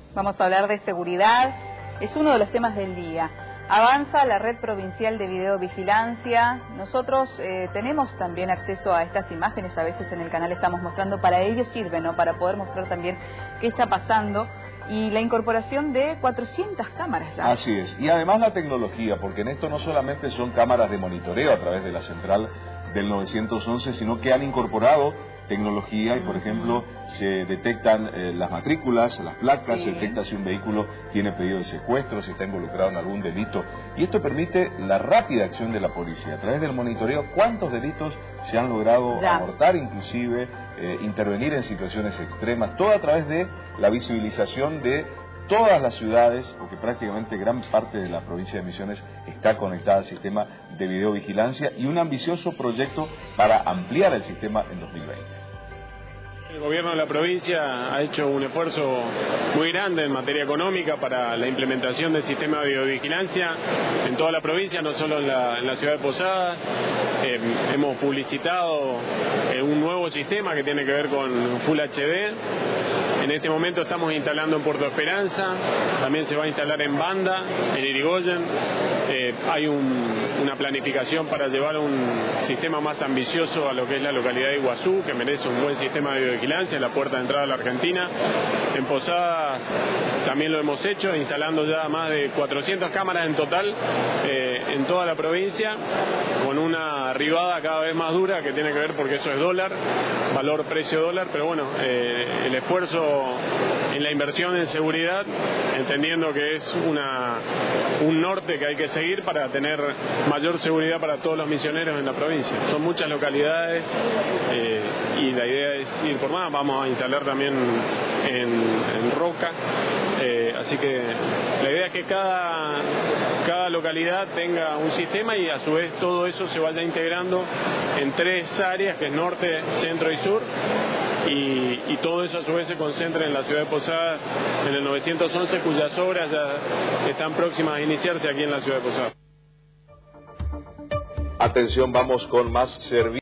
Vamos a hablar de seguridad, es uno de los temas del día. Avanza la red provincial de videovigilancia. Nosotros tenemos también acceso a estas imágenes, a veces en el canal estamos mostrando, para ello sirve, ¿no? Para poder mostrar también qué está pasando. Y la incorporación de 400 cámaras ya. Así es, y además la tecnología, porque en esto no solamente son cámaras de monitoreo a través de la central del 911, sino que han incorporado tecnología y, por ejemplo, se detectan las matrículas, las placas, sí. Se detecta si un vehículo tiene pedido de secuestro, si está involucrado en algún delito. Y esto permite la rápida acción de la policía. A través del monitoreo, ¿cuántos delitos se han logrado abortar, inclusive intervenir en situaciones extremas? Todo a través de la visibilización de todas las ciudades, porque prácticamente gran parte de la provincia de Misiones está conectada al sistema de videovigilancia, y un ambicioso proyecto para ampliar el sistema en 2020. El gobierno de la provincia ha hecho un esfuerzo muy grande en materia económica para la implementación del sistema de videovigilancia en toda la provincia, no solo en la ciudad de Posadas. Hemos publicitado un nuevo sistema que tiene que ver con Full HD. En este momento estamos instalando en Puerto Esperanza, también se va a instalar en Banda, en Irigoyen. Hay una planificación para llevar un sistema más ambicioso a lo que es la localidad de Iguazú, que merece un buen sistema de videovigilancia, en la puerta de entrada a la Argentina. En Posadas también lo hemos hecho, instalando ya más de 400 cámaras en total en toda la provincia, con una arribada cada vez más dura, que tiene que ver porque eso es dólar, valor precio dólar, pero bueno, el esfuerzo en la inversión en seguridad, entendiendo que es un norte que hay que seguir para tener mayor seguridad para todos los misioneros en la provincia. Son muchas localidades y la idea es ir por más. Vamos a instalar también en Roca, así que la idea es que cada localidad tenga un sistema y a su vez todo eso se vaya integrando en 3 áreas, que es norte, centro y sur. Y todo eso a su vez se concentra en la ciudad de Posadas, en el 911, cuyas obras ya están próximas a iniciarse aquí en la ciudad de Posadas. Atención, vamos con más servicios.